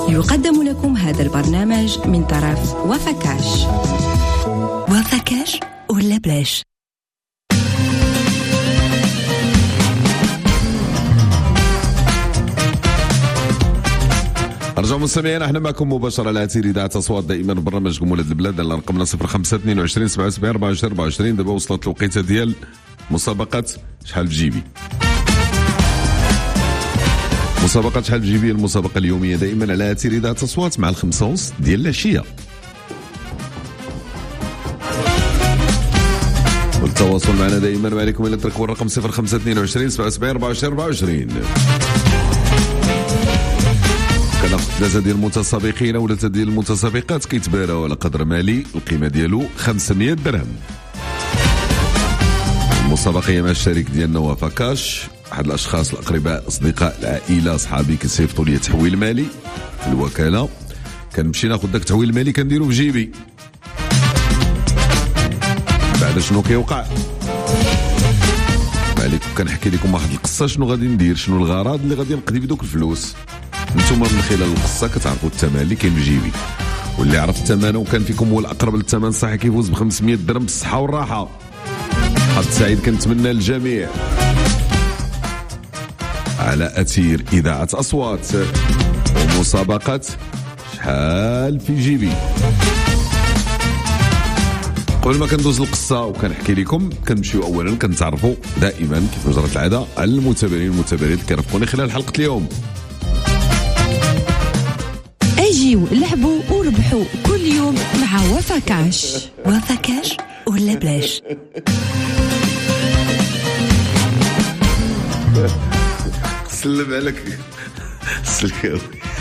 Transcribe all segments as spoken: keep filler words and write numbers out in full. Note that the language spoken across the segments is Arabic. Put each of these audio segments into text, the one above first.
يقدم لكم هذا البرنامج من طرف وفكاش. وفكاش ولا بلاش؟ رجعوا مستمعين، احنا معكم مباشرة على أثير إذاعة أصوات دائما برنامجكم ولاد البلاد على رقمنا صفر خمسة اثنين وعشرين سبعة وسبعين أربعة وعشرين أربعة وعشرين. دابا وصلت الوقيته ديال مسابقة شحال في جيبي. مسابقة شحال في جيبي المسابقة اليومية دائما على أثير إذاعة أصوات مع الخمسة ونص ديال العشية. والتواصل معنا دائما ما عليكم إلا تركبوا الرقم صفر خمسة اثنين وعشرين سبعة وسبعين أربعة وعشرين أربعة وعشرين. كناخذ ثلاثة ديال المتسابقين ولا ثلاثة ديال المتسابقات كيتباراو على قدر مالي، القيمة ديالو خمسمية درهم. المسابقة مع الشريك ديالنا وفكاش، أحد الأشخاص الأقرباء أصدقاء العائلة أصحابي كيصيفطوا لي تحويل مالي في الوكالة، كنمشي ناخذ داك التحويل المالي كنديرو في جيبي. بعد شنو كيوقع؟ عليكم كنحكي لكم واحد القصة شنو غادي ندير، شنو الغرض اللي غادي نقضي بدوك الفلوس. نتوما من خلال القصة كتعرفوا الثمن اللي كاين في جيبي، واللي عرف الثمن وكان فيكم هو الأقرب للثمن صح كيفوز ب خمسمية درهم بالصحة والراحة. حظ سعيد كنتمنى للجميع على أثير إذاعة أصوات ومسابقة شحال في جيبي. قبل ما كندوز القصة وكنحكي لكم كنمشيو أولا كنتعرفوا دائما كيف جرت العادة على المتابعين والمتابعين اللي كيرافقوني خلال حلقة اليوم. اجيو لعبوا وربحوا كل يوم مع وفكاش. وفكاش ولا بلاش؟ سلم عليك سلكاوي.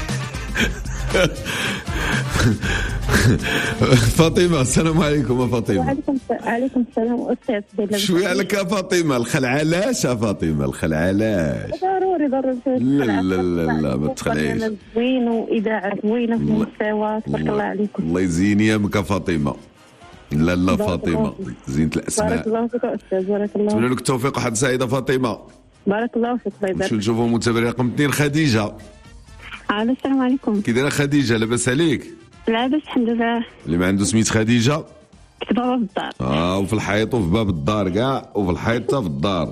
فاطمة السلام عليكم. فاطمة وعليكم عليكم السلام أستاذ. شوية عليك يا فاطمة، الخلع علاش يا فاطمة؟ الخلع علاش؟ ضروري ضروري. لا لا لا لا ما تخلعيش. زوين وإذاعة زوينة في المستوى، تبارك الله عليكم. الله يزين يامك يا فاطمة. لا لا فاطمة زينة الأسماء. بارك الله فيك أستاذ، بارك الله. نتمنى لك التوفيق وحد سعيدة فاطمة. بارك الله فيك. الله يبارك. نشوفوا متابعين رقم اثنين خديجة. السلام عليكم. كي دايرة خديجة؟ لاباس عليك؟ لاباس الحمد لله. اللي ما عنده سميت خديجة كتب باب الدار. اه وفي الحيط وفي باب الدار كاع وفي الحيط حتى في الدار.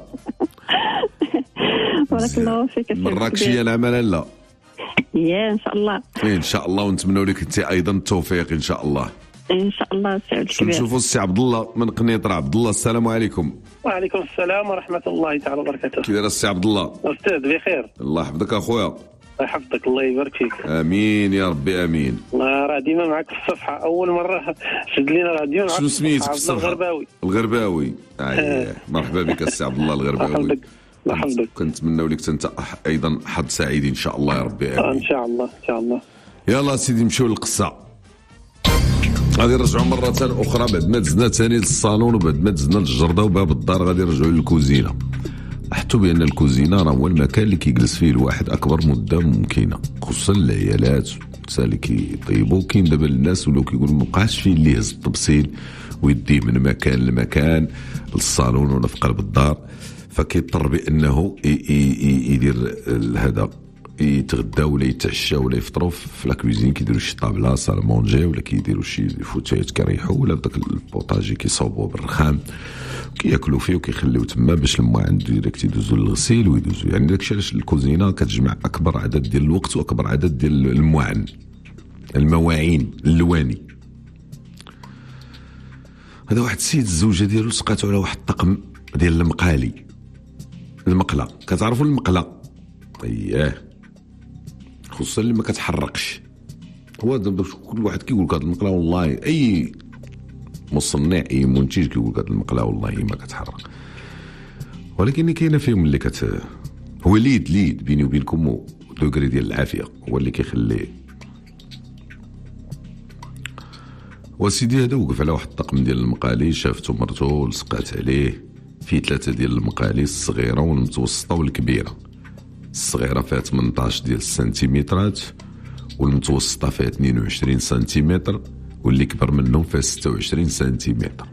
بارك الله فيك. مراكشية العمل لا؟ يا ان شاء الله. ان شاء الله، ونتمنوا لك انت ايضا التوفيق ان شاء الله. ان شاء الله. سعد كبير. نشوفوا السي عبد الله من قنيطرة. عبد الله السلام عليكم. وعليكم السلام ورحمة الله تعالى وبركاته. كي داير السي عبد الله؟ أستاذ بخير. الله يحفظك أخويا. الله يحفظك، الله يبارك فيك. امين يا ربي امين. الله راه ديما معك في الصفحه، اول مره شد لينا راديو. شنو سميتك في الصفحه؟ الغرباوي. الغرباوي. اييه مرحبا بك السي عبد الله الغرباوي. الله يحفظك. كنتمنوا لك انت ايضا حظ سعيد ان شاء الله يا ربي امين. ان شاء الله ان شاء الله. يلا سيدي نمشيو للقصه. غادي نرجعوا مرة أخرى بعد ما دزنا ثاني للصالون وبعد ما دزنا للجردة وباب الدار غادي نرجعوا للكوزينة. لاحظتوا بأن الكوزينة راه هو المكان اللي كيجلس فيه الواحد أكبر مدة ممكنة، خصوصا العيالات اللي كيطيبوا. كاين دابا الناس ولاو كيقولوا مابقاش فيه اللي يهز الطبسيل ويديه من مكان لمكان للصالون ولا في قلب الدار، فكيضطر بأنه يدير هذا يتغدى ولا يتعشى ولا يفطروا في لاكوزين، كيديروا شي طابله صال مونجي ولا كيديروا شي فوتايات كيريحوا ولا داك البوطاجي كيصوبوه بالرخام كياكلوا فيه وكيخليوه تما باش لما عنده ديريكت يدوزوا للغسيل ويدوزوا. يعني داكشي علاش الكوزينه كتجمع اكبر عدد ديال الوقت واكبر عدد ديال المواعن المواعين اللواني. هذا واحد السيد الزوجه ديالو سقاتو على واحد الطقم ديال المقالي، المقله. كتعرفوا المقله؟ اييه، خصوصا اللي ما كتحرقش. هو كل واحد كيقول لك هاد المقله والله، اي مصنع اي منتج كيقول لك هاد المقله والله ما كتحرق، ولكن كاينه فيهم اللي كت هو ليد ليد بيني وبينكم دوغري ديال العافيه هو اللي كيخلي. وسيدي هذا وقف على واحد الطقم ديال المقالي، شافته مرته لصقات عليه فيه ثلاثه ديال المقالي، الصغيره والمتوسطه والكبيره. الصغيره فيها ثمنطاش ديال السنتيمترات والمتوسطه فيها اثنين وعشرين سنتيمتر واللي كبر منهم فيها ستة وعشرين سنتيمتر.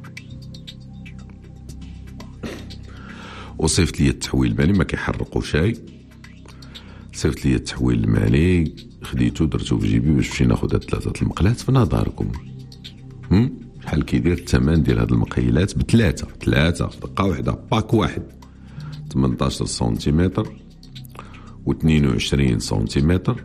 وصيفط لي التحويل المالي ما كيحرقوا شيء. صيفط لي التحويل المالي، خديتو درتو في جيبي باش نمشي ناخذ هاد ثلاثه المقلات في نظركم. هم شحال كيدير الثمن ديال هاد المقيلات؟ بثلاثه ثلاثه في دقه واحده، باك واحد ثمنطاش سنتيمتر و اثنين وعشرين سنتيمتر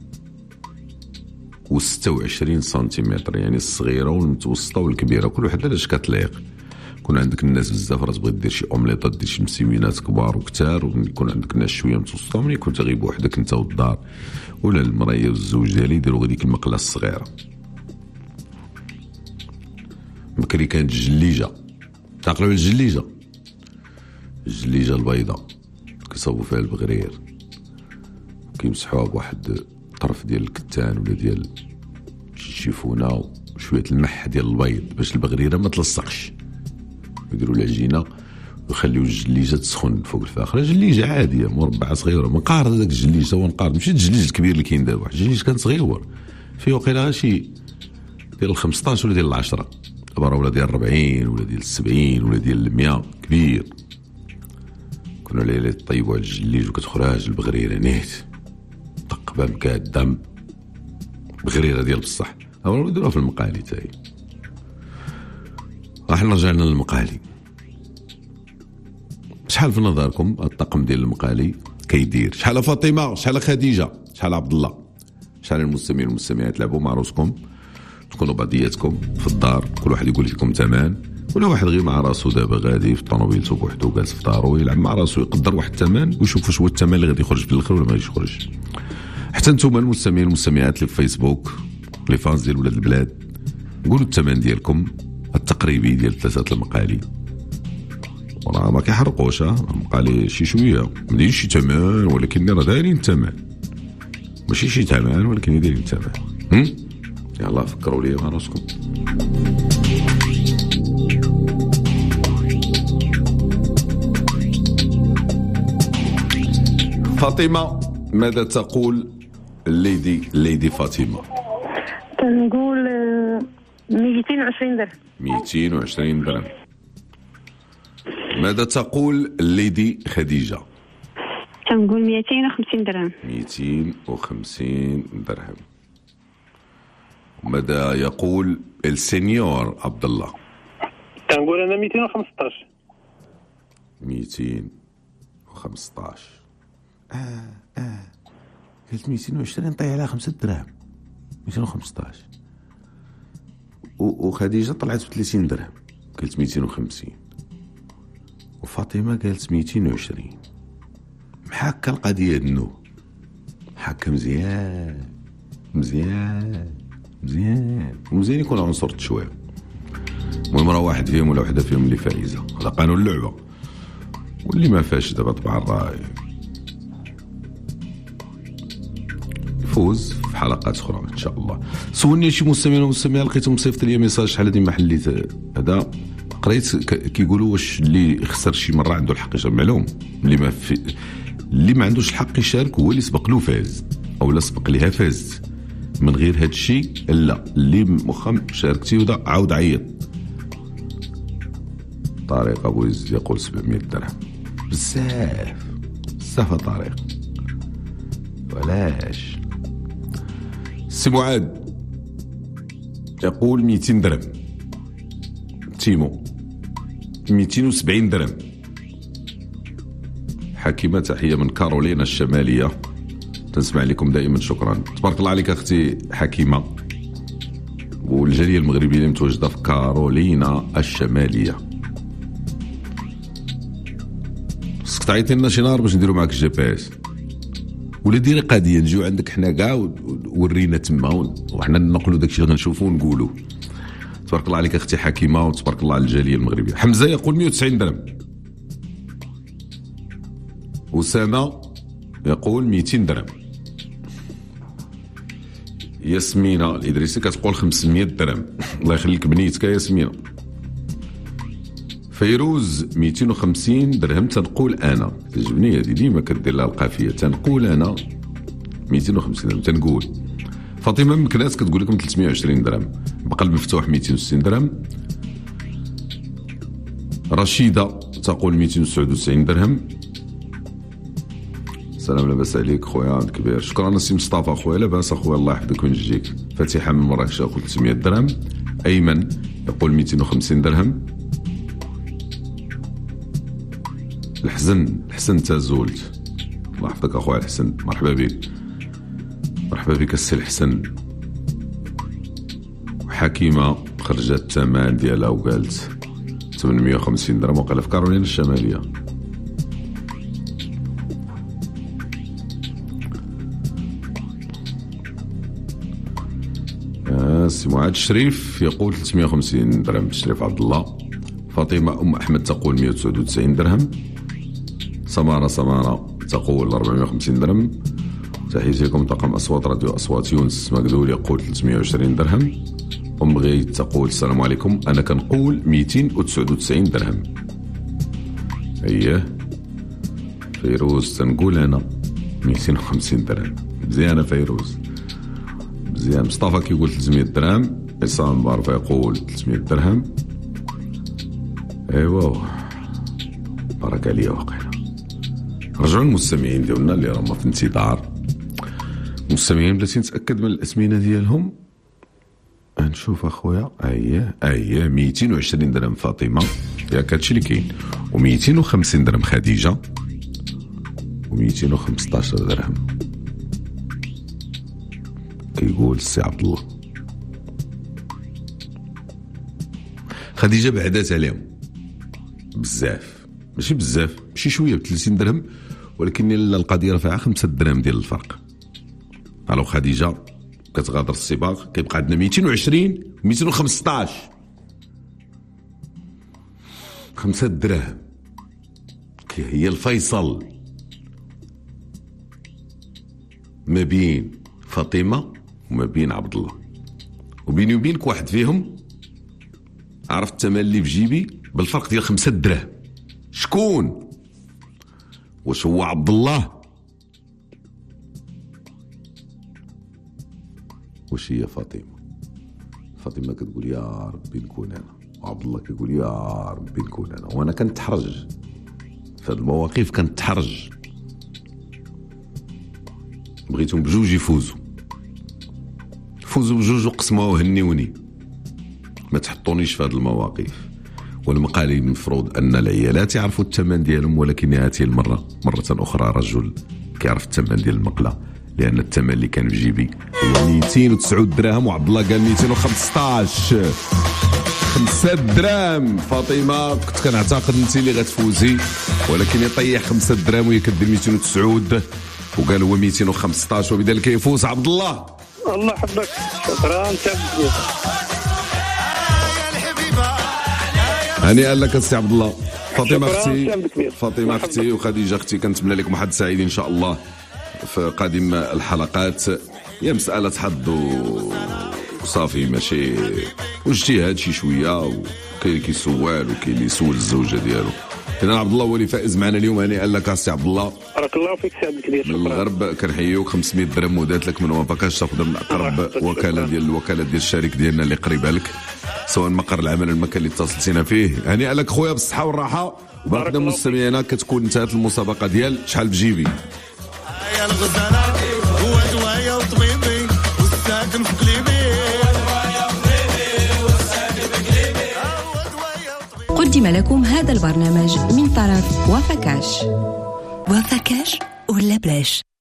و ستة وعشرين سنتيمتر، يعني الصغيره والمتوسطه والكبيره، كل وحده لاش كتليق. يكون عندك الناس بزاف راه تبغي دير شي اومليطات، دير شي مسيوينات كبار وكتار، ويكون عندك ناس شويه متوسطه، وملي يكون تغيب وحدك انت والدار ولا المريه والزوج ديالي يديروا غاديك المقله الصغيره. بكري كانت الجليجه، تعقلوا على الجليجه؟ الجليجه البيضاء كيصاوبوا فيها البغرير، كيمسحوها بواحد طرف ديال الكتان ولا ديال شي شيفونه وشويه المح ديال البيض باش البغريره ما تلصقش، يديروا العجينه ويخليو الجليجه تسخن فوق الفاخره. جليجه عاديه مربعه صغيره، ما قارض هذاك الجليج، هو نقارض ماشي الجليج الكبير اللي كاين دابا، واحد الجليج كان صغير فيه وقيله غير شي ديال الخمسطاش ولا ديال العشرة، دابا ولا ديال الربعين ولا ديال السبعين ولا ديال المية، كبير. كنا ليلة طيبوا على الجليج وكتخرج البغريره نيت طق بام كادام بغريره ديال بصح، هاو نديروها في المقالي تاهي. احنا رجعنا للمقالي. شحال في نظركم الطقم ديال المقالي كيدير؟ شحال فاطمه، شحال خديجه، شحال عبد الله، شحال المستمعين والمستمعات؟ لعبوا مع روسكم، تكونوا بعضياتكم في الدار، كل واحد يقول لكم ثمن، ولا واحد غير مع راسو دابا غادي في الطوموبيل بوحدو جالس في دارو يلعب مع راسو، يقدر واحد الثمن ويشوف واش هو الثمن اللي غادي يخرج في الاخر ولا ما غاديش يخرج. حتى نتوما المستمعين والمستمعات اللي في فيسبوك، لي فانز ديال ولاد البلاد، قولوا الثمن ديالكم التقريبي ديال ثلاثه المقالي. وراه ما كيحرقوش، المقالي شي شويه مدير شي ثمن، ولكن راه دايرين الثمن، ماشي شي ثمن ولكن دايرين الثمن. هم يلا فكروا لي مع راسكم. فاطمه، ماذا تقول الليدي الليدي فاطمه؟ تنقول مئتين وعشرين درهم. مئتين وعشرين درهم. ماذا تقول الليدي خديجه؟ تنقول مئتين وخمسين درهم. مئتين وخمسين درهم. ماذا يقول السينيور عبد الله؟ تنقول انا مئتين وخمسطاش. مئتين وخمسطاش. اه اه قلت مئتين وعشرين طيح على خمسة دراهم. مئتين وخمسطاش. وخديجه طلعت ب ثلاثين درهم، قلت مئتين وخمسين. وفاطمه قالت مئتين وعشرين. محاكه القضيه دنو، محاكه مزيان مزيان مزيان ومزيان يكون عنصر تشويه. المهم راه واحد فيهم ولا وحده فيهم اللي فايزه، هذا قانون اللعبه، واللي ما فاش دابا طبعا راه يفوز في حلقات اخرى ان شاء الله. سولني شي مستمعين ومستمعات لقيتهم صيفط لي ميساج شحال هادي ما حليت هذا، قريت كيقولوا واش اللي خسر شي مره عنده الحق يشارك. معلوم اللي ما في اللي ما عندوش الحق يشارك هو اللي سبق له فاز او لا سبق ليها فاز. من غير هاد الشيء لا، اللي مخم شاركتي ودا عاود عيط. طارق ابو يزيد يقول سبعمية درهم، بزاف بزاف طارق، ولاش. سي معاذ يقول مئتين درهم. تيمو مئتين وسبعين درهم. حكيمة تحية من كارولينا الشمالية، تنسمع لكم دائما، شكرا. تبارك الله عليك اختي حكيمة، والجالية المغربية اللي متواجدة في كارولينا الشمالية. خصك تعيطي لنا شي نهار باش نديرو معاك الجي بي اس، ولا ديري قضيه نجيو عندك حنا كاع ورينا تما وحنا نقولوا داكشي اللي غنشوفوا ونقولوا. تبارك الله عليك اختي حكيمه، وتبارك الله على الجاليه المغربيه. حمزه يقول مئة وتسعين درهم. اسامه يقول مئتين درهم. ياسمينه الادريسي كتقول خمسمية درهم. الله يخليك بنيتك ياسمينه. فيروز مئتين وخمسين درهم. تنقول انا، تعجبني هذه ديما كدير لها القافيه، تنقول انا مئتين وخمسين درهم. تنقول فاطمه مكناس كتقول لكم ثلاثمية وعشرين درهم. بقلب مفتوح مئتين وستين درهم. رشيده تقول مئتين وتسعة وتسعين درهم. السلام لاباس عليك خويا الكبير. شكرا سي مصطفى خويا. لاباس اخويا الله يحفظك وينجيك. فاتحه من مراكش اخو ثلاثمية درهم. ايمن يقول مئتين وخمسين درهم. الحزن الحسن تزولت. الله يحفظك اخويا الحسن. مرحبا بك مرحبا بك السي الحسن. حكيمه خرجت الثمن ديالها وقالت ثمانمية وخمسين درهم وقال في كارولينا الشماليه. سي معاد الشريف يقول ثلاثمية وخمسين درهم. الشريف عبد الله. فاطمه ام احمد تقول مئة وتسعة وتسعين درهم. سماره سماره تقول أربعمية وخمسين درهم. تحياتي لكم طاقم اصوات راديو اصوات. يونس مقدول يقول ثلاثمية وعشرين درهم. ام غيث تقول السلام عليكم انا كنقول مئتين وتسعة وتسعين درهم. اييه فيروز تنقول انا مئتين وخمسين درهم. مزيانه فيروز مزيان. مصطفى كيقول ثلاثمية درهم. عصام بارفا يقول ثلاثمية درهم. ايوا بارك عليا واقيلا. رجعوا المستمعين ديالنا اللي راهم في انتظار. المستمعين بلاتي نتاكد من الاسمنه ديالهم. نشوف اخويا. اييه اييه مئتين وعشرين درهم فاطمه ياك هادشي اللي كاين. ومئتين وخمسين درهم خديجه. ومئتين وخمسطاش درهم كيقول السي عبد الله. خديجه بعدات عليهم بزاف ماشي بزاف ماشي شويه ب ثلاثين درهم ولكن القضيه رافعه خمسة دراهم ديال الفرق. الو خديجه كتغادر السباق كيبقى عندنا مئتين وعشرين مئتين وخمسطاش خمسة دراهم هي الفيصل ما بين فاطمه وما بين عبد الله. وبيني وبينك واحد فيهم عرفت الثمن اللي في جيبي بالفرق ديال خمسة دراهم. شكون؟ واش هو عبد الله؟ واش هي فاطمه؟ فاطمه كتقول يا ربي نكون انا وعبد الله كيقول يا ربي نكون انا. وانا كنتحرج في هاد المواقف كنتحرج. بغيتهم بجوج يفوزوا فوزوا بجوج وقسموها وهنيوني. ما تحطونيش في هاد المواقف. والمقالي المفروض ان العيالات يعرفوا الثمن ديالهم ولكن هذه المره مره اخرى رجل كيعرف الثمن ديال المقله لان الثمن اللي كان في جيبي هو مئتين وتسعة دراهم وعبد الله قال مئتين وخمسطاش خمسة دراهم. فاطمه كنت كنعتقد انت اللي غتفوزي ولكن يطيح خمسة دراهم وهي كدير مئتين وتسعة وقال هو مئتين وخمسطاش وبذلك يفوز عبد الله. الله يحفظك. شكرا انت هنيئا لك السي عبد الله. فاطمه اختي فاطمه اختي وخديجه اختي كنتمنى لكم واحد سعيد ان شاء الله في قادم الحلقات. هي مساله حظ وصافي ماشي واجتهاد شي شويه وكاين اللي كيسوال وكاين اللي يسول الزوجه ديالو. اذا عبد الله هو اللي فائز معنا اليوم. هنيئا لك السي عبد الله. بارك الله فيك سي عبد الكبير. من الغرب كنحيوك خمسمية درهم ودات لك من وفاكاش تاخذها من اقرب وكاله ديال الوكاله ديال الشريك ديالنا اللي قريبه لك سواء مقر العمل المكان اللي اتصلتينا فيه. هنيئا لك خويا بالصحه والراحه. وبارك الله مستمعينا كتكون انتهت المسابقه ديال شحال في جيبي. يا الغزاله هو دوايا وطبيبي والساكن في قلبي. قدم لكم هذا البرنامج من طرف وفاكاش. وفاكاش ولا بلاش.